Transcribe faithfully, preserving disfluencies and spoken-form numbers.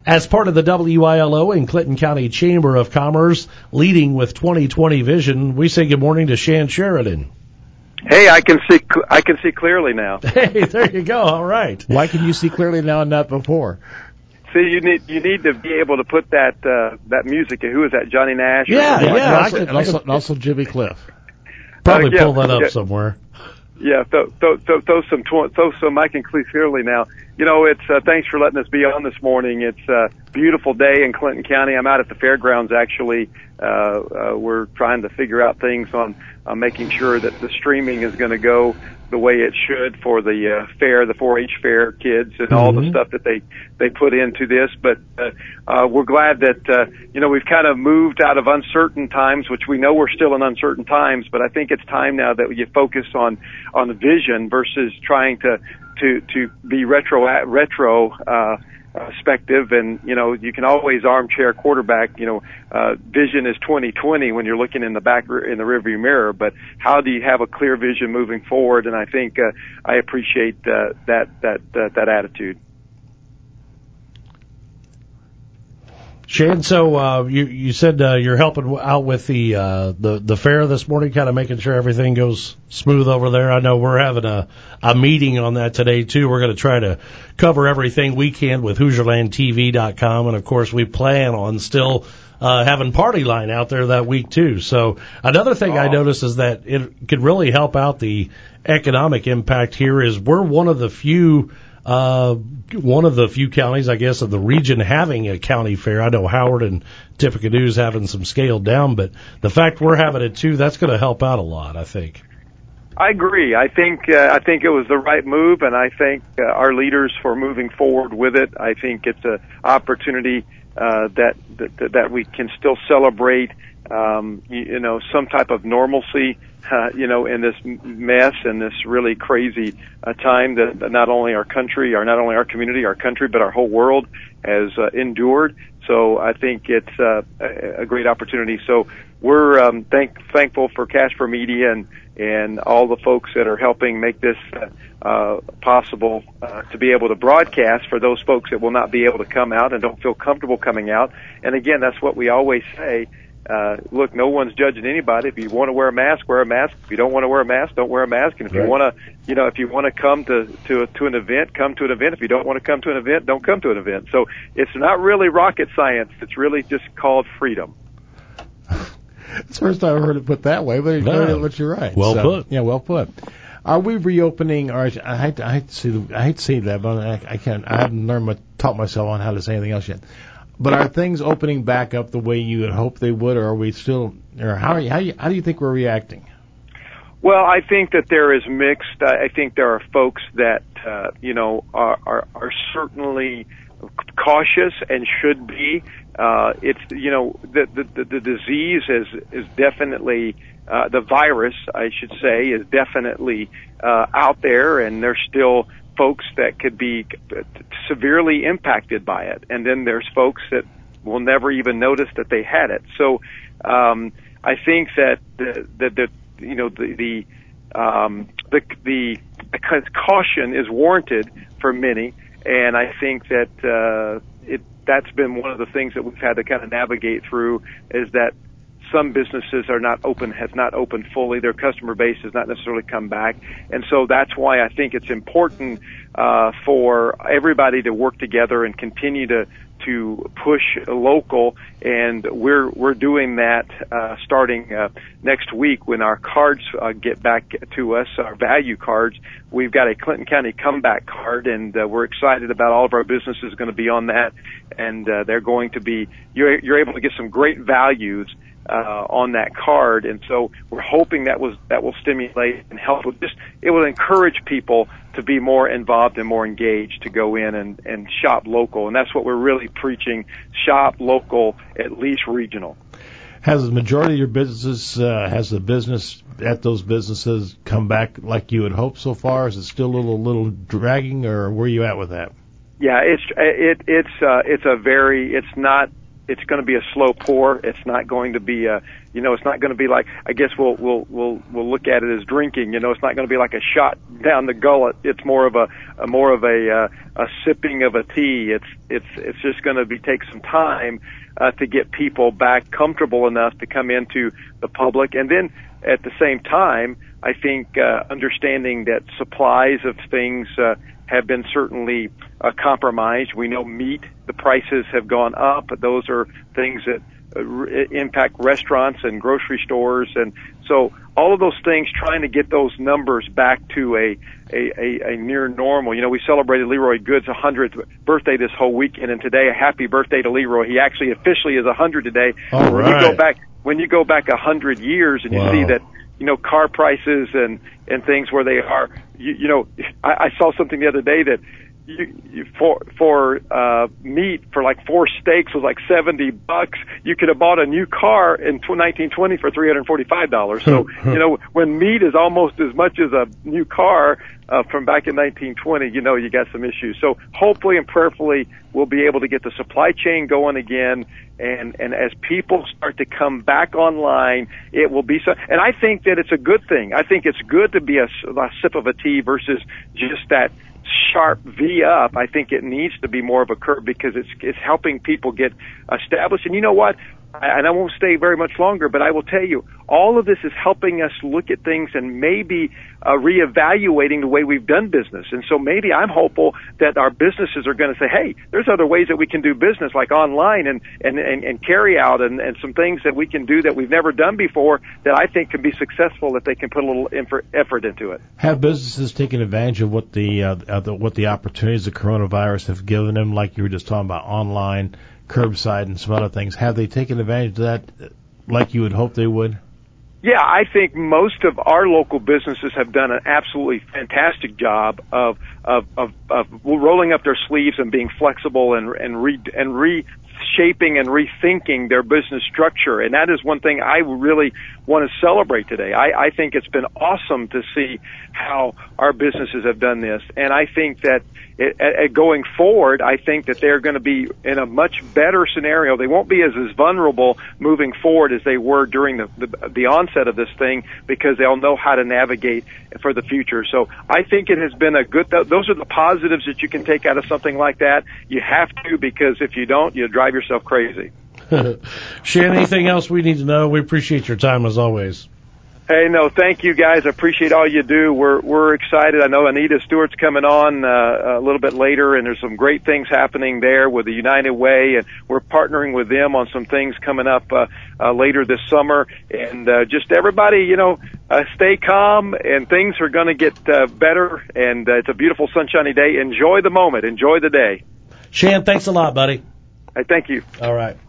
As part of the W I L O and Clinton County Chamber of Commerce, leading with twenty twenty vision, we say good morning to Shan Sheridan. Hey, I can see I can see clearly now. Hey, there you go. All right. Why can you see clearly now and not before? See, you need you need to be able to put that uh, that music. Who is that? Johnny Nash? Yeah, yeah. yeah. And I also, could, and also, and also Jimmy Cliff. Probably uh, yeah, pull that up yeah. somewhere. Yeah, throw, throw, throw, throw some tw- throw some. I can clearly now. You know, it's uh, thanks for letting us be on this morning. It's a beautiful day in Clinton County. I'm out at the fairgrounds actually. Uh, uh, we're trying to figure out things on uh, making sure that the streaming is going to go the way it should for the uh, fair, the four H fair kids, and all Mm-hmm. the stuff that they they put into this. But uh, uh, we're glad that uh, you know we've kind of moved out of uncertain times, which we know we're still in uncertain times. But I think it's time now that you focus on on the vision versus trying to to to be retro retro. Uh, perspective, and you know you can always armchair quarterback. You know, uh, vision is twenty twenty when you're looking in the back in the rearview mirror. But how do you have a clear vision moving forward? And I think uh, I appreciate uh, that that uh, that attitude. Shan, so uh, you you said uh, you're helping out with the uh, the the fair this morning, kind of making sure everything goes smooth over there. I know we're having a a meeting on that today too. We're going to try to cover everything we can with Hoosier Land T V dot com, and of course we plan on still uh, having Party Line out there that week too. So another thing oh. I noticed is that it could really help out the economic impact here. Is we're one of the few. Uh, one of the few counties, I guess, of the region having a county fair. I know Howard and Tippecanoe is having some scaled down, but the fact we're having it too, that's going to help out a lot, I think. I agree. I think uh, I think it was the right move, and I thank uh, our leaders for moving forward with it. I think it's an opportunity uh, that, that that we can still celebrate, um, you, you know, some type of normalcy. Uh, you know, in this mess and this really crazy uh, time that, that not only our country, or not only our community, our country, but our whole world has uh, endured. So I think it's uh, a, a great opportunity. So we're um, thank, thankful for Casper Media and and all the folks that are helping make this uh, uh, possible uh, to be able to broadcast for those folks that will not be able to come out and don't feel comfortable coming out. And again, that's what we always say. Uh, look, no one's judging anybody. If you want to wear a mask, wear a mask. If you don't want to wear a mask, don't wear a mask. And if right. you want to, you know, if you want to come to, to, to an event, come to an event. If you don't want to come to an event, don't come to an event. So it's not really rocket science. It's really just called freedom. It's the first time I've heard it put that way, but, no. but you're right. Well so, put. Yeah, well put. Are we reopening, or I hate to, I hate to see, I hate to say that, but I, I can't, I haven't learned my, taught myself on how to say anything else yet. But are things opening back up the way you had hoped they would, or are we still, or how, are you, how, you, how do you think we're reacting? Well, I think that there is mixed. I think there are folks that, uh, you know, are, are, are certainly cautious and should be. Uh, it's, you know, the, the, the disease is, is definitely, uh, the virus, I should say, is definitely, uh, out there, and there's still folks that could be severely impacted by it. And then there's folks that will never even notice that they had it. So, um, I think that the, the, the you know, the, the, um, the, the caution is warranted for many. And I think that, uh, it, that's been one of the things that we've had to kind of navigate through, is that some businesses are not open, has not opened fully. Their customer base has not necessarily come back. And so that's why I think it's important, uh, for everybody to work together and continue to, to push local. And we're, we're doing that, uh, starting, uh, next week when our cards, uh, get back to us, our value cards. We've got a Clinton County comeback card, and, uh, we're excited about all of our businesses going to be on that. And, uh, they're going to be, you're, you're able to get some great values uh, on that card. And so we're hoping that was, that will stimulate and help with just, it will encourage people to be more involved and more engaged, to go in and, and shop local. And that's what we're really preaching: shop local, at least regional. Has the majority of your businesses, uh, has the business at those businesses come back like you had hoped so far? Is it still a little, little dragging, or where are you at with that? Yeah, it's, it, it's, uh, it's a very, it's not, it's going to be a slow pour. It's not going to be a, you know, it's not going to be like, I guess we'll we'll we'll we'll look at it as drinking. You know, it's not going to be like a shot down the gullet. It's more of a, a more of a uh, a sipping of a tea. It's it's it's just going to be take some time uh, to get people back comfortable enough to come into the public, and then at the same time, I think uh, understanding that supplies of things uh, have been certainly uh, compromised. We know meat, the prices have gone up. Those are things that uh, re- impact restaurants and grocery stores. And so all of those things, trying to get those numbers back to a, a, a, a near normal. You know, we celebrated Leroy Good's one hundredth birthday this whole weekend, and today, a happy birthday to Leroy. He actually officially is one hundred today. All when right. you go back, when you go back one hundred years and you Wow. see that, you know, car prices and, and things where they are, you, you know, I, I saw something the other day that you, you for, for, uh, meat for like four steaks was like seventy bucks. You could have bought a new car in nineteen twenty for three hundred forty-five dollars. So, you know, when meat is almost as much as a new car, uh, from back in nineteen twenty, you know, you got some issues. So hopefully and prayerfully we'll be able to get the supply chain going again. And, and as people start to come back online, it will be so, and I think that it's a good thing. I think it's good to be a, a sip of a tea versus just that sharp V up. I think it needs to be more of a curve because it's, it's helping people get established. And you know what? And I won't stay very much longer, but I will tell you, all of this is helping us look at things and maybe uh, reevaluating the way we've done business. And so maybe I'm hopeful that our businesses are going to say, hey, there's other ways that we can do business, like online and, and, and, and carry out and, and some things that we can do that we've never done before that I think can be successful if they can put a little effort into it. Have businesses taken advantage of what the, uh, uh, the what the opportunities the coronavirus have given them, like you were just talking about online, curbside, and some other things? Have they taken advantage of that like you would hope they would? Yeah, I think most of our local businesses have done an absolutely fantastic job of of of, of rolling up their sleeves and being flexible and and re and reshaping and rethinking their business structure. And that is one thing I really want to celebrate today. I, I think it's been awesome to see how our businesses have done this, and I think that it, uh, going forward, I think that they're going to be in a much better scenario. They won't be as, as vulnerable moving forward as they were during the, the the onset of this thing, because they'll know how to navigate for the future. So I think it has been a good, th- those are the positives that you can take out of something like that. You have to, because if you don't, you'll drive yourself crazy. Shan, anything else we need to know? We appreciate your time as always. Hey, no, thank you guys. I appreciate all you do. We're we're excited. I know Anita Stewart's coming on uh, a little bit later, and there's some great things happening there with the United Way, and we're partnering with them on some things coming up uh, uh, later this summer. And uh, just everybody, you know, uh, stay calm, and things are going to get uh, better. And uh, it's a beautiful sunshiny day. Enjoy the moment. Enjoy the day. Shan, thanks a lot, buddy. Hey, thank you. All right.